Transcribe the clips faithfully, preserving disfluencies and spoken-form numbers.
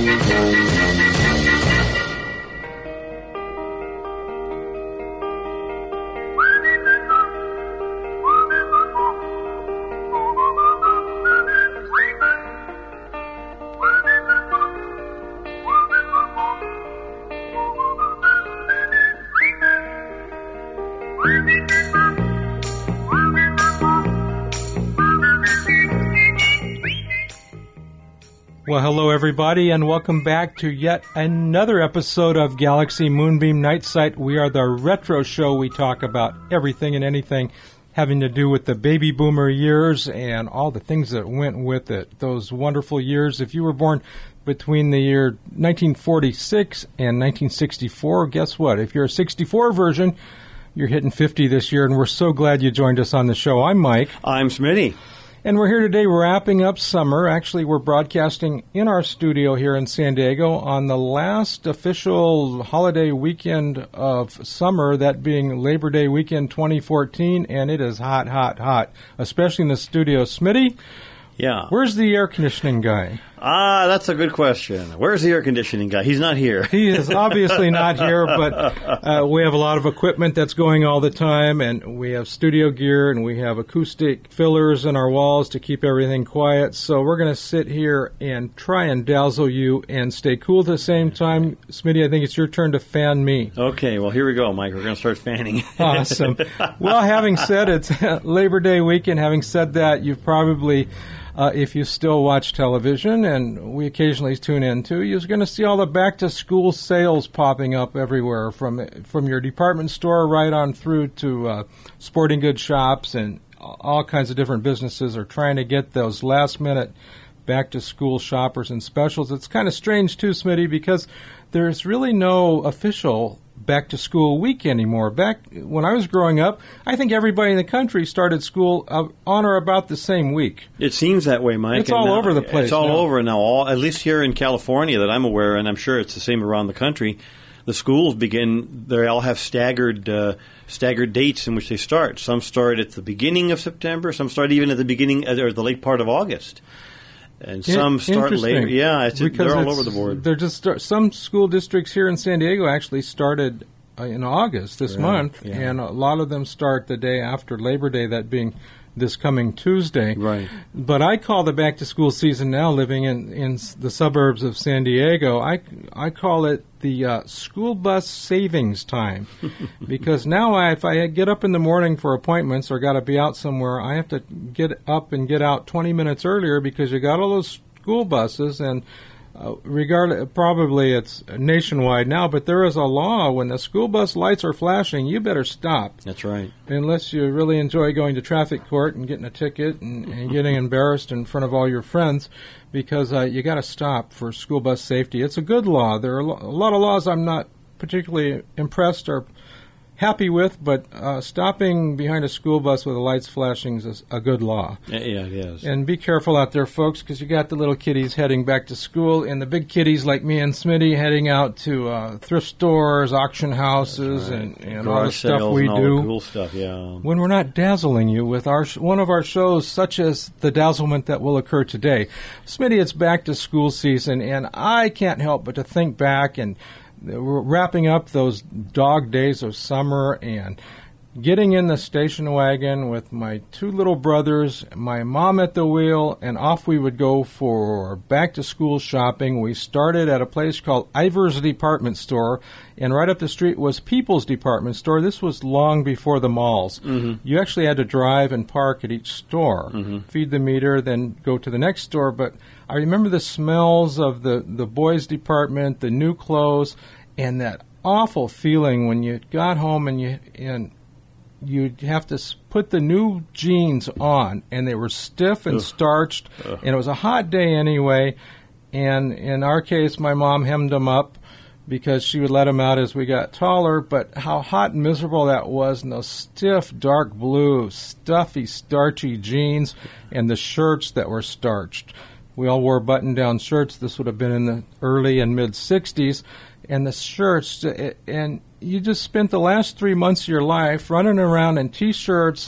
Well, hello, everybody, and welcome back to yet another episode of Galaxy Moonbeam Night Sight. We are the retro show. We talk about everything and anything having to do with the baby boomer years and all the things that went with it. Those wonderful years. If you were born between the year nineteen forty-six and nineteen sixty-four, guess what? If you're a sixty-four version, you're hitting fifty this year, and we're so glad you joined us on the show. I'm Mike. I'm Smitty. And we're here today wrapping up summer. Actually, we're broadcasting in our studio here in San Diego on the last official holiday weekend of summer, that being Labor Day weekend twenty fourteen, and it is hot, hot, hot, especially in the studio. Smitty? Yeah. Where's the air conditioning guy? Ah, that's a good question. Where's the air conditioning guy? He's not here. He is obviously not here, but uh, we have a lot of equipment that's going all the time, and we have studio gear, and we have acoustic fillers in our walls to keep everything quiet. So we're going to sit here and try and dazzle you and stay cool at the same time. Smitty, I think it's your turn to fan me. Okay, well, here we go, Mike. We're going to start fanning. Awesome. Well, having said it's Labor Day weekend, having said that, you've probably... Uh, if you still watch television, and we occasionally tune in too, you're going to see all the back-to-school sales popping up everywhere, from from your department store right on through to uh, sporting goods shops, and all kinds of different businesses are trying to get those last-minute back-to-school shoppers and specials. It's kind of strange too, Smitty, because there's really no official back-to-school week anymore. Back when I was growing up, I think everybody in the country started school uh, on or about the same week. It seems that way, Mike. It's all now, over the place. It's all now. over now. All, at least here in California that I'm aware, and I'm sure it's the same around the country, the schools begin, they all have staggered uh, staggered dates in which they start. Some start at the beginning of September, some start even at the beginning or the late part of August. And some start later. Yeah, it's, they're all over the board. They're just start, some school districts here in San Diego actually started uh, in August this right, month, yeah. and a lot of them start the day after Labor Day, that being this coming Tuesday. Right. But I call the back-to-school season now, living in, in the suburbs of San Diego, I, I call it the uh, school bus savings time. Because now I, if I get up in the morning for appointments or got to be out somewhere, I have to get up and get out twenty minutes earlier, because you got all those school buses, and uh, regardless, probably it's nationwide now, but there is a law when the school bus lights are flashing, you better stop. That's right. Unless you really enjoy going to traffic court and getting a ticket and, and getting embarrassed in front of all your friends, because uh, you got to stop for school bus safety. It's a good law. There are a, lo- a lot of laws I'm not particularly impressed or happy with, but uh, stopping behind a school bus with the lights flashing is a good law. Yeah, it is. And be careful out there, folks, because you got the little kiddies heading back to school, and the big kiddies like me and Smitty heading out to uh, thrift stores, auction houses, right. and, and all the stuff we and all do. The cool stuff, yeah. When we're not dazzling you with our sh- one of our shows, such as the dazzlement that will occur today. Smitty, it's back to school season, and I can't help but to think back, and we're wrapping up those dog days of summer and getting in the station wagon with my two little brothers, my mom at the wheel, and off we would go for back-to-school shopping. We started at a place called Ivar's Department Store, and right up the street was People's Department Store. This was long before the malls. Mm-hmm. You actually had to drive and park at each store, mm-hmm. feed the meter, then go to the next store. But I remember the smells of the, the boys' department, the new clothes, and that awful feeling when you got home and you and you'd have to put the new jeans on, and they were stiff and Ugh. starched, Ugh. and it was a hot day anyway, and in our case, my mom hemmed them up because she would let them out as we got taller, but how hot and miserable that was, and those stiff, dark blue, stuffy, starchy jeans, and the shirts that were starched. We all wore button-down shirts. This would have been in the early and mid-sixties, and the shirts, and you just spent the last three months of your life running around in T-shirts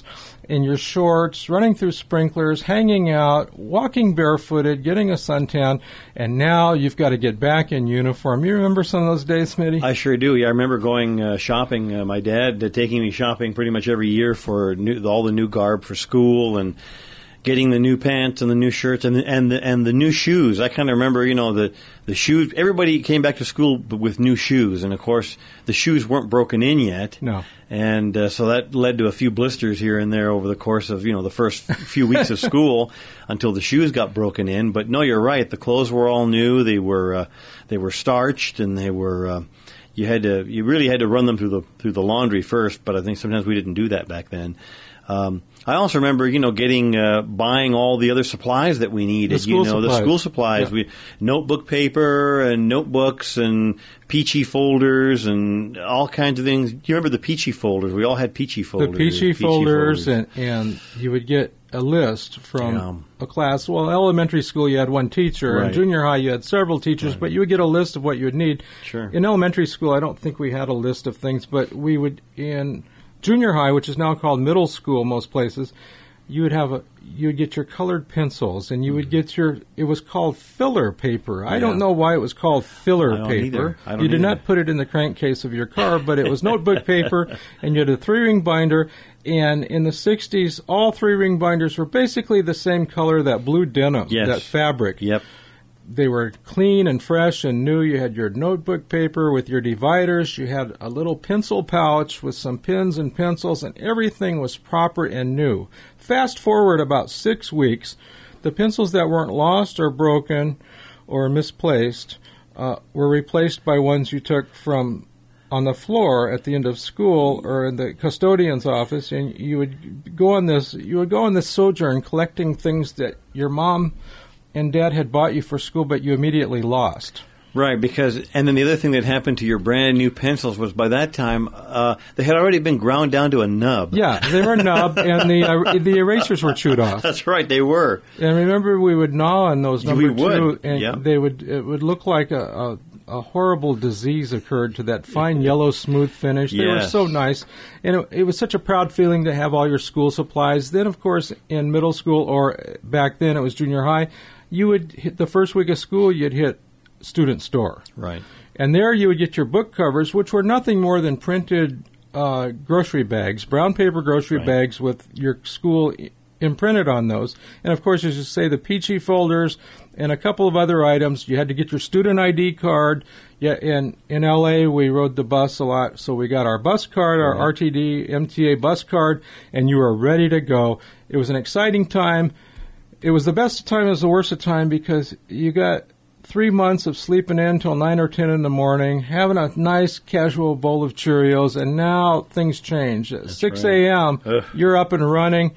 in your shorts, running through sprinklers, hanging out, walking barefooted, getting a suntan, and now you've got to get back in uniform. You remember some of those days, Smitty? I sure do. Yeah, I remember going uh, shopping. Uh, my dad uh, taking me shopping pretty much every year for new, all the new garb for school and getting the new pants and the new shirts and the, and the, and the new shoes. I kind of remember, you know, the the shoes. Everybody came back to school with new shoes, and of course, the shoes weren't broken in yet. No, and uh, so that led to a few blisters here and there over the course of you know the first few weeks of school until the shoes got broken in. But no, you're right. The clothes were all new. They were uh, they were starched, and they were. Uh, you had to you really had to run them through the through the laundry first. But I think sometimes we didn't do that back then. Um, I also remember, you know, getting, uh, buying all the other supplies that we needed. The school you know, supplies. the school supplies. Yeah. We notebook paper and notebooks and Peachy folders and all kinds of things. Do you remember the Peachy folders? We all had Peachy folders. The Peachy, Peachy folders, folders. And, and you would get a list from Yeah. a class. Well, elementary school you had one teacher. Right. In junior high you had several teachers, Right. but you would get a list of what you would need. Sure. In elementary school, I don't think we had a list of things, but we would, in junior high, which is now called middle school most places, you would have a you would get your colored pencils, and you would get your it was called filler paper. I Yeah. don't know why it was called filler I don't paper. either. I don't You did either. not put it in the crankcase of your car, but it was notebook paper, and you had a three-ring binder. And in the sixties, all three-ring binders were basically the same color, that blue denim, Yes. that fabric. Yep. They were clean and fresh and new. You had your notebook paper with your dividers. You had a little pencil pouch with some pens and pencils, and everything was proper and new. Fast forward about six weeks, the pencils that weren't lost or broken or misplaced uh, were replaced by ones you took from on the floor at the end of school or in the custodian's office, and you would go on this you would go on this sojourn collecting things that your mom and Dad had bought you for school, but you immediately lost. Right, because, and then the other thing that happened to your brand new pencils was by that time, uh, they had already been ground down to a nub. Yeah, they were nubbed, and the uh, the erasers were chewed off. That's right, they were. And remember, we would gnaw on those number We would, two, and yeah. they would it would look like a, a, a horrible disease occurred to that fine yellow smooth finish. They were Yes. so nice, and it, it was such a proud feeling to have all your school supplies. Then, of course, in middle school, or back then it was junior high, you would hit the first week of school, you'd hit student store. Right. And there you would get your book covers, which were nothing more than printed uh, grocery bags, brown paper grocery Right. bags with your school i- imprinted on those. And, of course, as you say, the Peachy folders and a couple of other items. You had to get your student I D card. Yeah, in, in L A, we rode the bus a lot, so we got our bus card, our Right. R T D, M T A bus card, and you were ready to go. It was an exciting time. It was the best of time, it was the worst of time, because you got three months of sleeping in till nine or ten in the morning, having a nice casual bowl of Cheerios, and now things change. At six right. a.m., Ugh. you're up and running,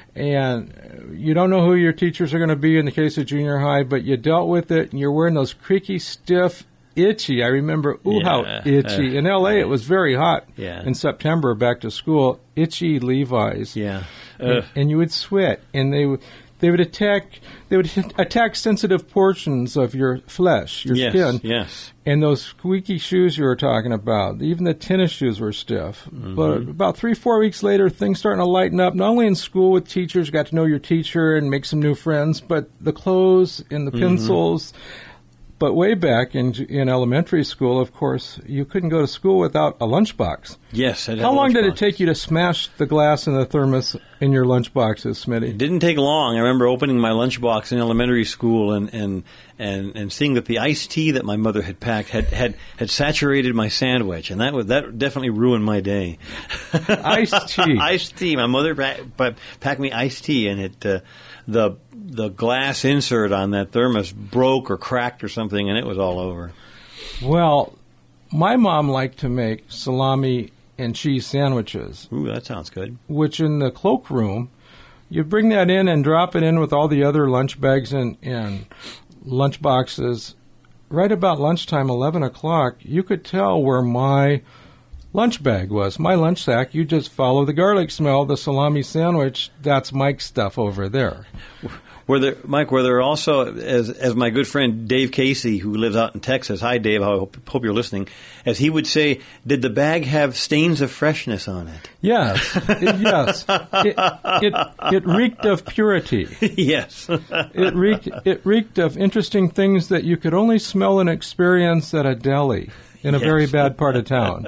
and you don't know who your teachers are going to be in the case of junior high, but you dealt with it, and you're wearing those creaky, stiff, itchy. I remember, ooh, how Yeah. itchy. Uh, In L A, it was very hot Yeah. in September, back to school. Itchy Levi's. Yeah. And, Ugh. and you would sweat, and they would they would attack they would hit- attack sensitive portions of your flesh, your yes, skin, yes. and those squeaky shoes you were talking about. Even the tennis shoes were stiff. Mm-hmm. But about three four weeks later, things starting to lighten up. Not only in school with teachers, got to know your teacher and make some new friends, but the clothes and the Mm-hmm. pencils. But way back in in elementary school, of course, you couldn't go to school without a lunchbox. Yes. I'd How have long did lunchboxes. it take you to smash the glass in the thermos in your lunchboxes, It Smitty? didn't take long. I remember opening my lunchbox in elementary school and, and, and, and seeing that the iced tea that my mother had packed had, had, had saturated my sandwich, and that was, that definitely ruined my day. Iced tea. Iced tea. My mother pa- pa- packed me iced tea, and it uh, the the glass insert on that thermos broke or cracked or something, and it was all over. Well, my mom liked to make salami and cheese sandwiches, Ooh, that sounds good. which in the cloakroom, you bring that in and drop it in with all the other lunch bags and, and lunch boxes. Right about lunchtime, eleven o'clock, you could tell where my lunch bag was. My lunch sack, you just follow the garlic smell, the salami sandwich, that's Mike's stuff over there. Were there, Mike, were there also, as as my good friend Dave Casey, who lives out in Texas, hi Dave, I hope, hope you're listening, as he would say, did the bag have stains of freshness on it? Yes, it, yes. It, it, it reeked of purity. Yes. it reeked It reeked of interesting things that you could only smell and experience at a deli in a yes. very bad part of town.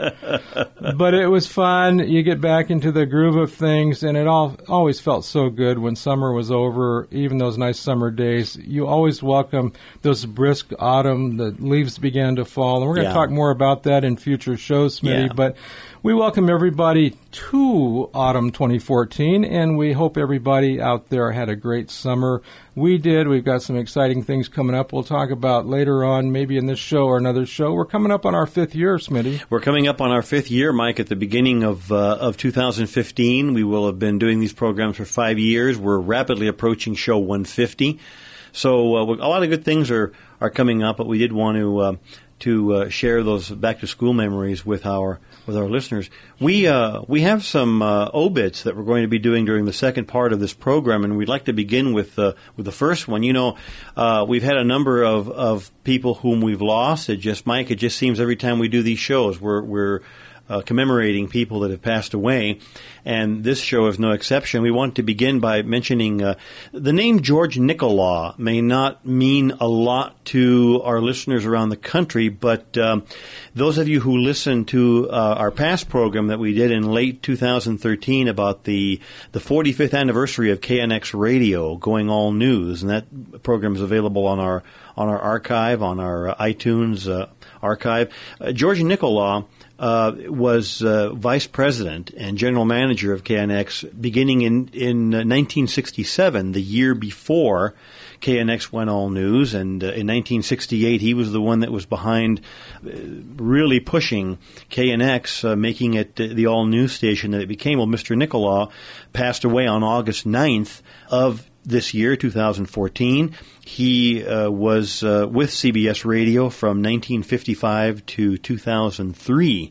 But it was fun. You get back into the groove of things, and it all always felt so good when summer was over, even those nice summer days. You always welcome those brisk autumn, the leaves began to fall. And we're going to yeah. talk more about that in future shows, Smitty. Yeah. But we welcome everybody to Autumn twenty fourteen, and we hope everybody out there had a great summer. We did. We've got some exciting things coming up we'll talk about later on, maybe in this show or another show. We're coming up on our fifth year, Smitty. We're coming up on our fifth year, Mike, at the beginning of uh, of two thousand fifteen. We will have been doing these programs for five years. We're rapidly approaching show one fifty. So uh, a lot of good things are, are coming up, but we did want to uh, to uh, share those back-to-school memories with our with our listeners. We uh, we have some uh, obits that we're going to be doing during the second part of this program, and we'd like to begin with uh, with the first one. You know, uh, we've had a number of, of people whom we've lost. It just, Mike, it just seems every time we do these shows, we're we're Uh, commemorating people that have passed away, and this show is no exception. We want to begin by mentioning uh, the name George Nicolaw may not mean a lot to our listeners around the country, but um, those of you who listened to uh, our past program that we did in late two thousand thirteen about the the forty-fifth anniversary of K N X Radio going all news, and that program is available on our on our archive, on our uh, iTunes uh, archive. Uh, George Nicolaw Uh, was uh, vice president and general manager of K N X beginning in, in uh, nineteen sixty-seven, the year before K N X went all news. And uh, in nineteen sixty-eight, he was the one that was behind uh, really pushing K N X, uh, making it uh, the all news station that it became. Well, Mister Nicolaw passed away on August ninth of this year, two thousand fourteen. He uh, was uh, with C B S Radio from nineteen fifty-five to two thousand three.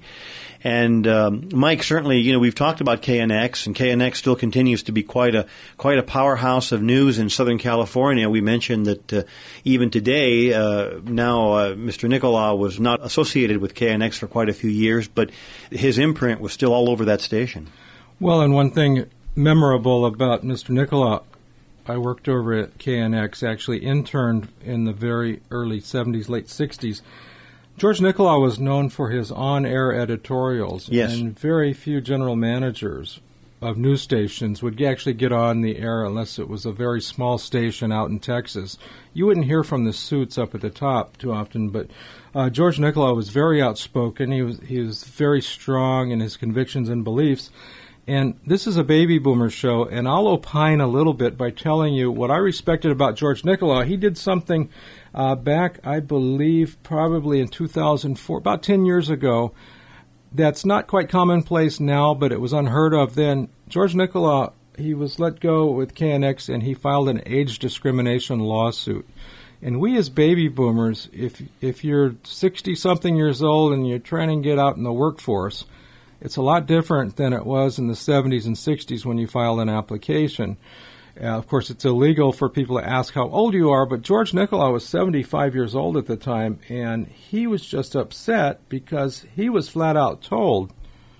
And um, Mike, certainly, you know, we've talked about K N X, and K N X still continues to be quite a quite a powerhouse of news in Southern California. We mentioned that uh, even today, uh, now uh, Mister Nicolaw was not associated with K N X for quite a few years, but his imprint was still all over that station. Well, and one thing memorable about Mister Nicolaw, I worked over at K N X, actually interned in the very early seventies, late sixties. George Nicolaw was known for his on-air editorials, yes. and very few general managers of news stations would actually get on the air unless it was a very small station out in Texas. You wouldn't hear from the suits up at the top too often, but uh, George Nicolaw was very outspoken. He was he was very strong in his convictions and beliefs. And this is a baby boomer show, and I'll opine a little bit by telling you what I respected about George Nicolaw. He did something uh, back, I believe, probably in two thousand four, about ten years ago, that's not quite commonplace now, but it was unheard of then. George Nicolaw, he was let go with K N X, and he filed an age discrimination lawsuit. And we as baby boomers, if if you're sixty-something years old and you're trying to get out in the workforce, it's a lot different than it was in the seventies and sixties when you filed an application. Uh, of course, it's illegal for people to ask how old you are, but George Nicolaw was seventy-five years old at the time, and he was just upset because he was flat out told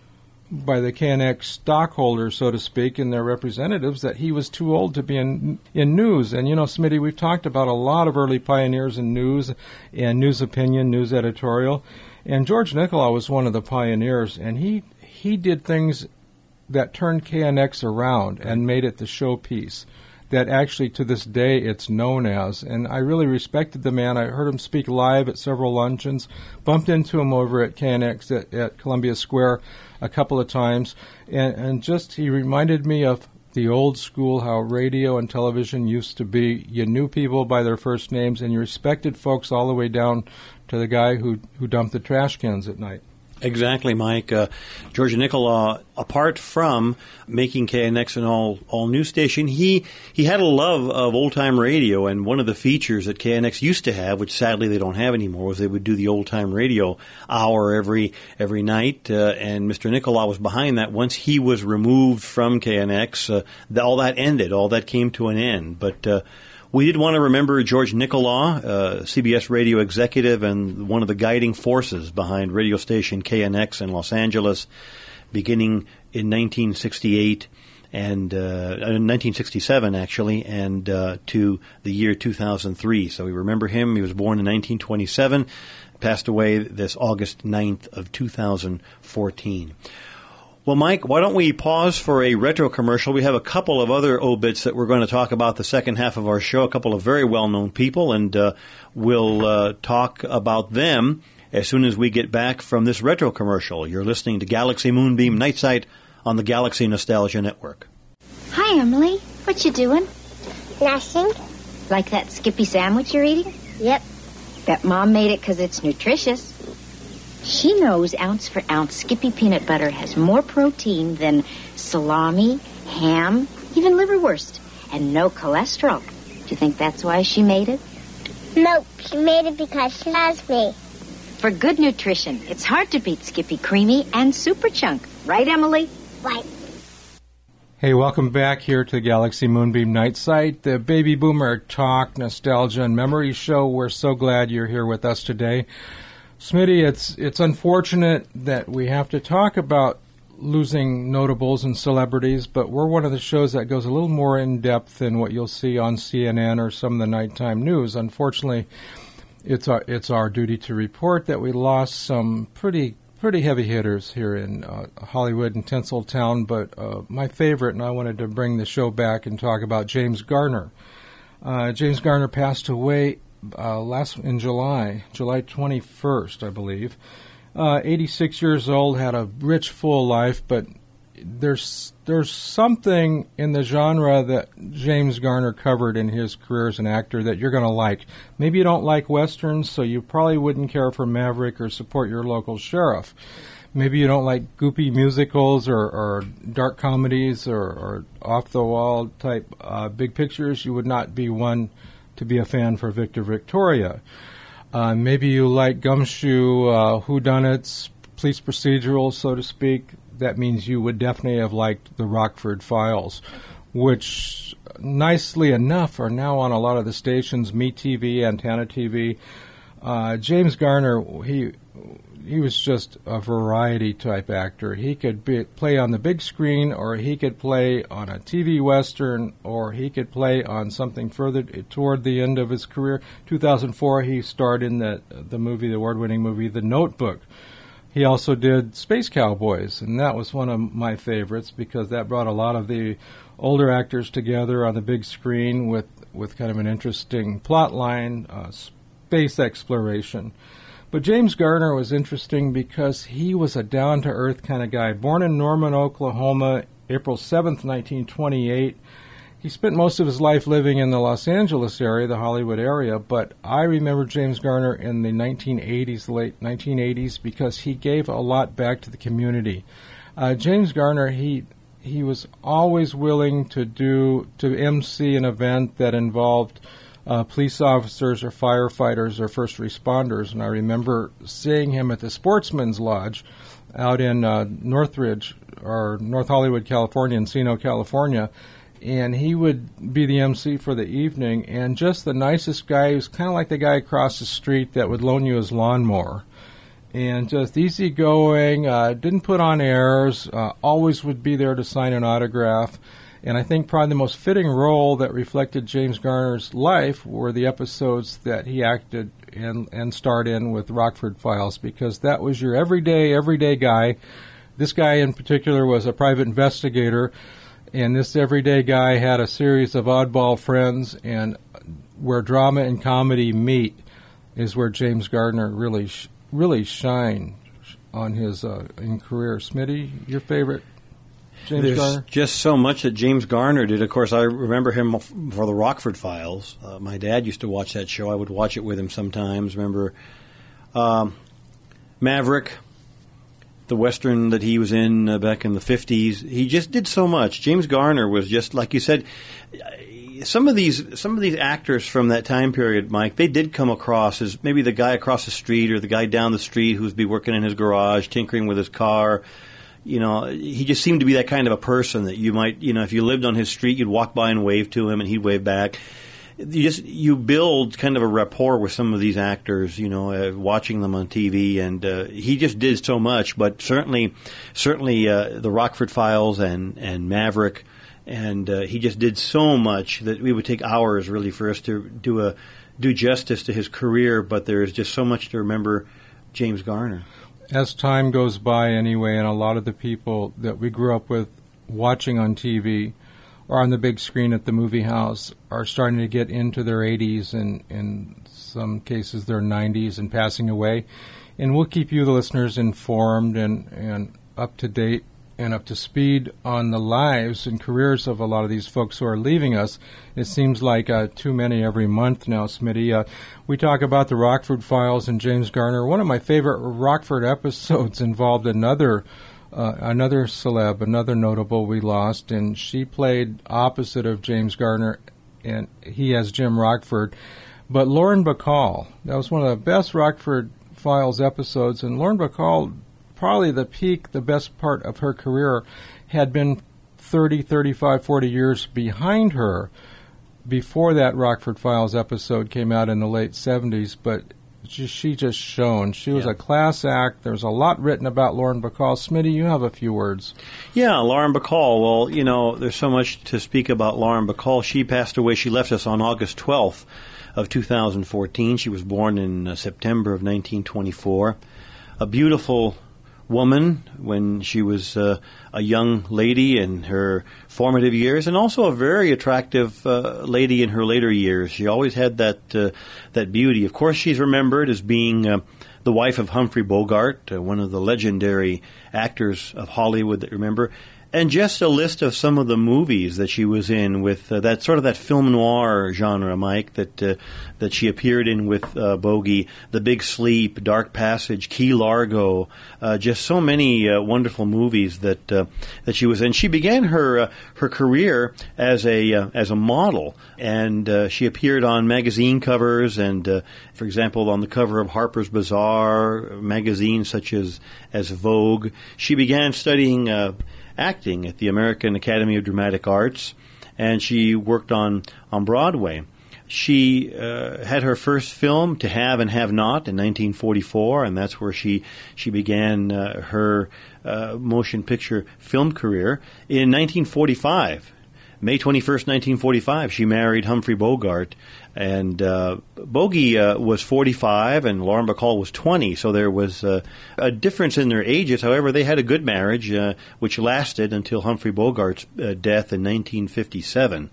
by the K N X stockholders, so to speak, and their representatives that he was too old to be in in news. And, you know, Smitty, we've talked about a lot of early pioneers in news and news opinion, news editorial. And George Nicolaw was one of the pioneers, and he he did things that turned K N X around and made it the showpiece that actually to this day it's known as. And I really respected the man. I heard him speak live at several luncheons, bumped into him over at K N X at, at Columbia Square a couple of times, and, and just he reminded me of the old school, how radio and television used to be. You knew people by their first names, and you respected folks all the way down to the guy who who dumped the trash cans at night. Exactly, Mike. Uh, George Nicolaw, apart from making K N X an all all news station, he he had a love of old time radio, and one of the features that K N X used to have, which sadly they don't have anymore, was they would do the old time radio hour every every night. Uh, and Mister Nicolaw was behind that. Once he was removed from K N X, uh, the, all that ended. All that came to an end. But uh, We did want to remember George Nicholaw, uh, C B S radio executive and one of the guiding forces behind radio station K N X in Los Angeles, beginning in nineteen sixty-eight and uh, in nineteen sixty-seven actually, and uh, to the year two thousand three. So we remember him. He was born in nineteen twenty-seven, passed away this August ninth of two thousand fourteen. Well, Mike, why don't we pause for a retro commercial? We have a couple of other obits that we're going to talk about the second half of our show, a couple of very well-known people, and uh, we'll uh, talk about them as soon as we get back from this retro commercial. You're listening to Galaxy Moonbeam Night Sight on the Galaxy Nostalgia Network. Hi, Emily. What you doing? Nothing. Like that Skippy sandwich you're eating? Yep. Bet Mom made it because it's nutritious. She knows ounce for ounce Skippy peanut butter has more protein than salami, ham, even liverwurst, and no cholesterol. Do you think that's why she made it? Nope. She made it because she loves me. For good nutrition, it's hard to beat Skippy Creamy and Super Chunk. Right, Emily? Right. Hey, welcome back here to Galaxy Moonbeam Night Sight, the Baby Boomer Talk, Nostalgia, and Memory Show. We're so glad you're here with us today. Smitty, it's it's unfortunate that we have to talk about losing notables and celebrities, but we're one of the shows that goes a little more in depth than what you'll see on C N N or some of the nighttime news. Unfortunately, it's our it's our duty to report that we lost some pretty pretty heavy hitters here in uh, Hollywood and Tinseltown. But uh, my favorite, and I wanted to bring the show back and talk about James Garner. Uh, James Garner passed away Uh, last in July, July twenty-first, I believe. Uh, eighty-six years old, had a rich, full life, but there's there's something in the genre that James Garner covered in his career as an actor that you're going to like. Maybe you don't like westerns, so you probably wouldn't care for Maverick or support your local sheriff. Maybe you don't like goopy musicals or, or dark comedies or, or off-the-wall type uh, big pictures. You would not be one to be a fan for Victor Victoria. Uh, maybe you like gumshoe uh, whodunits, police procedurals, so to speak. That means you would definitely have liked the Rockford Files, which, nicely enough, are now on a lot of the stations, MeTV, Antenna T V. Uh, James Garner, he he was just a variety type actor. He could be, play on the big screen, or he could play on a T V western, or he could play on something further toward the end of his career. two thousand four, he starred in the the movie, the award-winning movie, The Notebook. He also did Space Cowboys, and that was one of my favorites because that brought a lot of the older actors together on the big screen with, with kind of an interesting plot line, uh, space exploration. But James Garner was interesting because he was a down-to-earth kind of guy. Born in Norman, Oklahoma, April seventh, nineteen twenty-eight. He spent most of his life living in the Los Angeles area, the Hollywood area, but I remember James Garner in the nineteen eighties, late nineteen eighties, because he gave a lot back to the community. Uh, James Garner, he he was always willing to do, to emcee an event that involved Uh, police officers or firefighters or first responders, and I remember seeing him at the Sportsman's Lodge out in uh, Northridge, or North Hollywood, California, Encino, California, and he would be the M C for the evening, and just the nicest guy. He was kind of like the guy across the street that would loan you his lawnmower, and just easygoing, uh, didn't put on airs, uh, always would be there to sign an autograph. And I think probably the most fitting role that reflected James Garner's life were the episodes that he acted and, and starred in with Rockford Files, because that was your everyday, everyday guy. This guy in particular was a private investigator, and this everyday guy had a series of oddball friends, and where drama and comedy meet is where James Garner really sh- really shined on his uh, in career. Smitty, your favorite James There's Garner? Just so much that James Garner did. Of course, I remember him for the Rockford Files. Uh, my dad used to watch that show. I would watch it with him sometimes. Remember um, Maverick, the Western that he was in uh, back in the fifties. He just did so much. James Garner was just, like you said, some of these some of these actors from that time period, Mike, they did come across as maybe the guy across the street or the guy down the street who's be working in his garage, tinkering with his car. You know, he just seemed to be that kind of a person that you might, you know, if you lived on his street, you'd walk by and wave to him, and he'd wave back. you just you build kind of a rapport with some of these actors, you know, uh, watching them on T V, and uh, he just did so much. But certainly, certainly, uh, the Rockford Files and and Maverick, and uh, he just did so much that we would take hours really for us to do a do justice to his career. But there is just so much to remember James Garner. As time goes by, anyway, and a lot of the people that we grew up with watching on T V or on the big screen at the movie house are starting to get into their eighties and in some cases their nineties and passing away. And we'll keep you, the listeners, informed and, and up to date and up to speed on the lives and careers of a lot of these folks who are leaving us. It seems like uh, too many every month now, Smitty. Uh, we talk about the Rockford Files and James Garner. One of my favorite Rockford episodes involved another Uh, another celeb, another notable we lost, and she played opposite of James Garner, and he as Jim Rockford. But Lauren Bacall, that was one of the best Rockford Files episodes, and Lauren Bacall, probably the peak, the best part of her career, had been thirty, thirty-five, forty years behind her before that Rockford Files episode came out in the late seventies, but she just shone. She was yeah. a class act. There's a lot written about Lauren Bacall. Smitty, you have a few words. Yeah, Lauren Bacall. Well, you know, there's so much to speak about Lauren Bacall. She passed away. She left us on August twelfth of two thousand fourteen. She was born in uh, September of nineteen twenty-four. A beautiful woman when she was uh, a young lady in her formative years, and also a very attractive uh, lady in her later years. She always had that uh, that beauty. Of course, she's remembered as being uh, the wife of Humphrey Bogart, uh, one of the legendary actors of Hollywood that remember. And just a list of some of the movies that she was in with uh, that sort of that film noir genre, Mike, that uh, that she appeared in with uh, Bogey, The Big Sleep, Dark Passage, Key Largo, uh, just so many uh, wonderful movies that uh, that she was in. She began her uh, her career as a uh, as a model, and uh, she appeared on magazine covers, and uh, for example, on the cover of Harper's Bazaar, magazines such as as Vogue. She began studying Uh, acting at the American Academy of Dramatic Arts, and she worked on, on Broadway. She uh, had her first film, To Have and Have Not, in nineteen forty-four, and that's where she she began uh, her uh, motion picture film career. In nineteen forty-five, May twenty-first, nineteen forty-five, she married Humphrey Bogart, and uh, Bogey uh, was forty-five and Lauren Bacall was twenty, so there was uh, a difference in their ages. However, they had a good marriage, uh, which lasted until Humphrey Bogart's uh, death in nineteen fifty-seven.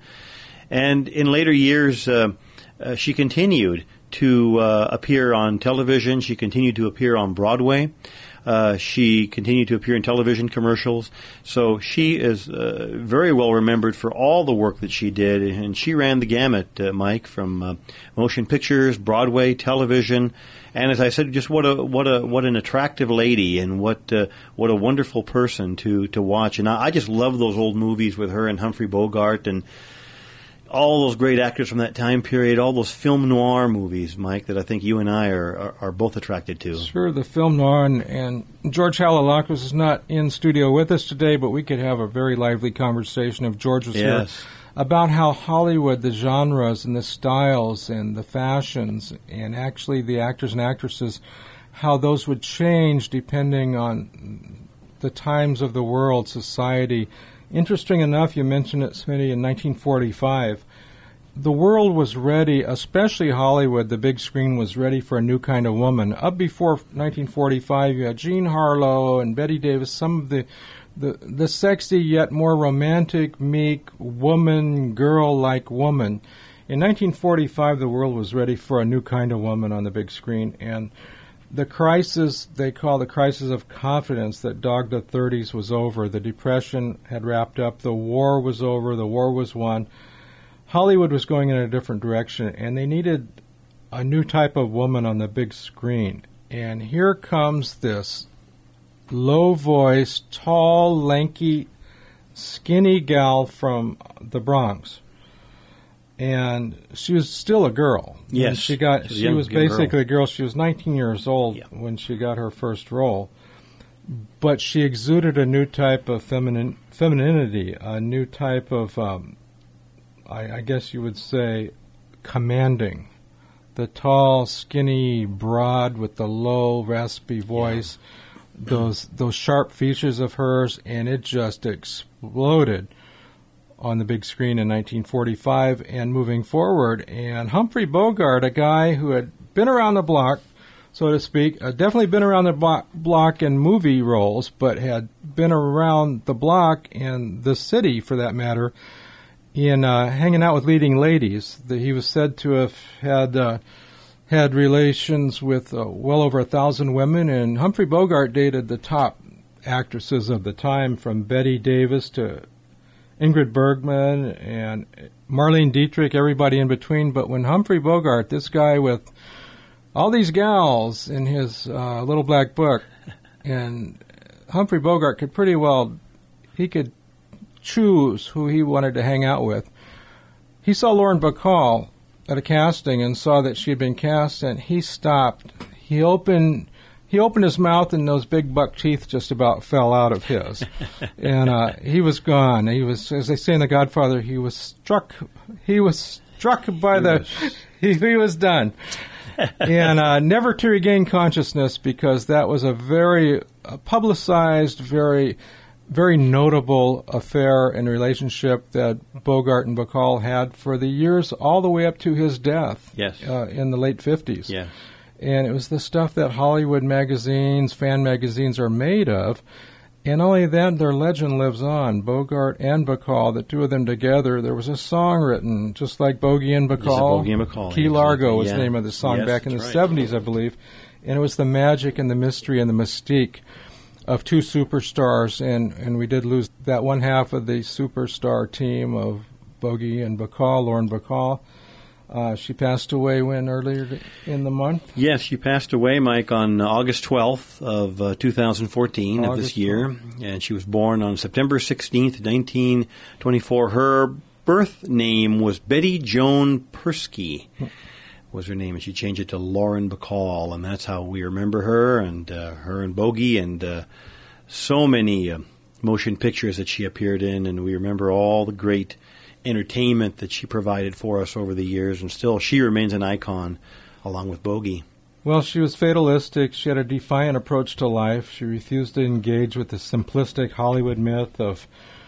And in later years, uh, uh, she continued to uh, appear on television. She continued to appear on Broadway. Uh, she continued to appear in television commercials. So she is uh, very well remembered for all the work that she did, and she ran the gamut, uh, Mike, from uh, motion pictures, Broadway, television, and as I said, just what a what a what an attractive lady, and what uh, what a wonderful person to to watch. And I, I just love those old movies with her and Humphrey Bogart and all those great actors from that time period, all those film noir movies, Mike, that I think you and I are, are, are both attracted to. Sure, the film noir, and, and George Halilakis is not in studio with us today, but we could have a very lively conversation if George was yes. here about how Hollywood, the genres and the styles and the fashions, and actually the actors and actresses, how those would change depending on the times of the world, society. Interesting enough, you mentioned it, Smitty, in nineteen forty-five. The world was ready, especially Hollywood, the big screen was ready for a new kind of woman. Up before nineteen forty-five, you had Jean Harlow and Bette Davis, some of the, the, the sexy yet more romantic, meek, woman, girl-like woman. In nineteen forty-five, the world was ready for a new kind of woman on the big screen, and the crisis, they call the crisis of confidence that dogged the thirties was over. The Depression had wrapped up. The war was over. The war was won. Hollywood was going in a different direction, and they needed a new type of woman on the big screen. And here comes this low-voiced, tall, lanky, skinny gal from the Bronx. And she was still a girl. Yes, when she got. she was, she was basically girl. a girl. She was nineteen years old yeah. when she got her first role, but she exuded a new type of feminine femininity, a new type of, um, I, I guess you would say, commanding. The tall, skinny, broad with the low, raspy voice, yeah. those those sharp features of hers, and it just exploded on the big screen in nineteen forty-five and moving forward. And Humphrey Bogart, a guy who had been around the block, so to speak, uh, definitely been around the block, block in movie roles, but had been around the block and the city, for that matter, in uh, hanging out with leading ladies. The, he was said to have had uh, had relations with uh, well over a thousand women, and Humphrey Bogart dated the top actresses of the time, from Bette Davis to Ingrid Bergman and Marlene Dietrich, everybody in between. But when Humphrey Bogart, this guy with all these gals in his uh, little black book, and Humphrey Bogart could pretty well, he could choose who he wanted to hang out with. He saw Lauren Bacall at a casting and saw that she had been cast, and he stopped. He opened he opened his mouth, and those big buck teeth just about fell out of his. and uh, he was gone. He was, as they say in The Godfather, he was struck. He was struck by the. He, he was done. and uh, never to regain consciousness, because that was a very uh, publicized, very, very notable affair and relationship that Bogart and Bacall had for the years all the way up to his death. Yes. Uh, in the late fifties. Yeah. And it was the stuff that Hollywood magazines, fan magazines are made of. And only that, their legend lives on. Bogart and Bacall, the two of them together. There was a song written, just like Bogey and Bacall. Bogey and Bacall. Key yeah, Largo exactly. was yeah. the name of the song yes, back in the right. seventies, I believe. And it was the magic and the mystery and the mystique of two superstars. And, and we did lose that one half of the superstar team of Bogey and Bacall, Lauren Bacall. Uh, she passed away when earlier in the month? Yes, she passed away, Mike, on August twelfth of uh, two thousand fourteen of this year, twelfth. And she was born on September sixteenth, nineteen twenty-four. Her birth name was Betty Joan Persky, was her name, and she changed it to Lauren Bacall, and that's how we remember her, and uh, her and Bogey, and uh, so many uh, motion pictures that she appeared in, and we remember all the great entertainment that she provided for us over the years, and still she remains an icon along with Bogey. Well, she was fatalistic. She had a defiant approach to life. She refused to engage with the simplistic Hollywood myth of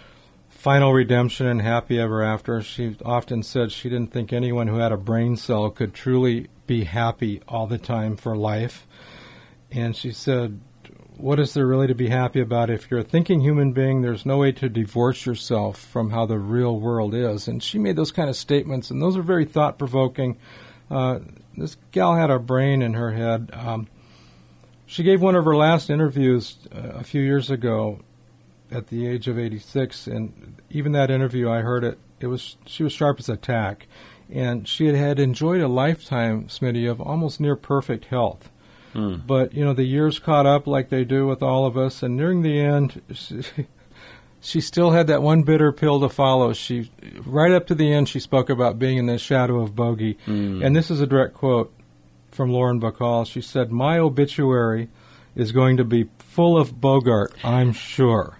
final redemption and happy ever after. She often said she didn't think anyone who had a brain cell could truly be happy all the time for life. And she said, what is there really to be happy about? If you're a thinking human being, there's no way to divorce yourself from how the real world is. And she made those kind of statements, and those are very thought-provoking. Uh, this gal had a brain in her head. Um, she gave one of her last interviews uh, a few years ago at the age of eighty-six, and even that interview, I heard it, it was she was sharp as a tack. And she had, had enjoyed a lifetime, Smitty, of almost near-perfect health. Mm. But, you know, the years caught up like they do with all of us, and nearing the end, she, she still had that one bitter pill to follow. She, right up to the end, she spoke about being in the shadow of Bogey. Mm. And this is a direct quote from Lauren Bacall. She said, my obituary is going to be full of Bogart, I'm sure.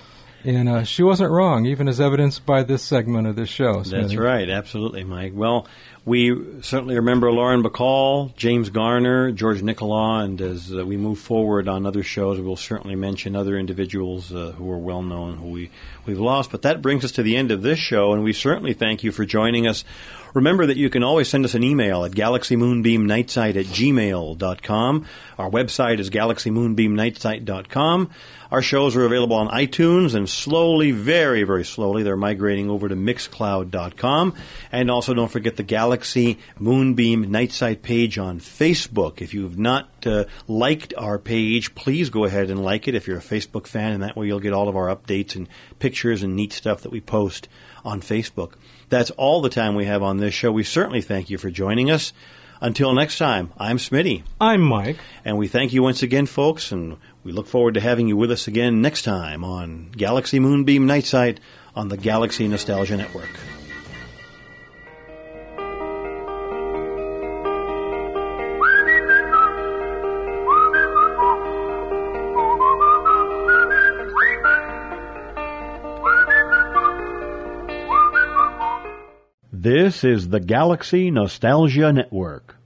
And uh, she wasn't wrong, even as evidenced by this segment of this show. Smitty. That's right, absolutely, Mike. Well, we certainly remember Lauren Bacall, James Garner, George Nicolau, and as uh, we move forward on other shows, we'll certainly mention other individuals uh, who are well-known, who we, we've lost. But that brings us to the end of this show, and we certainly thank you for joining us. Remember that you can always send us an email at galaxy moonbeam nightside at gmail dot com. Our website is galaxy moonbeam nightside dot com. Our shows are available on iTunes, and slowly, very, very slowly, they're migrating over to mixcloud dot com. And also don't forget the Galaxy Moonbeam Nightside page on Facebook. If you've not uh, liked our page, please go ahead and like it if you're a Facebook fan, and that way you'll get all of our updates and pictures and neat stuff that we post on Facebook. That's all the time we have on this show. We certainly thank you for joining us. Until next time, I'm Smitty. I'm Mike. And we thank you once again, folks, and we look forward to having you with us again next time on Galaxy Moonbeam Nightside on the Galaxy Nostalgia Network. This is the Galaxy Nostalgia Network.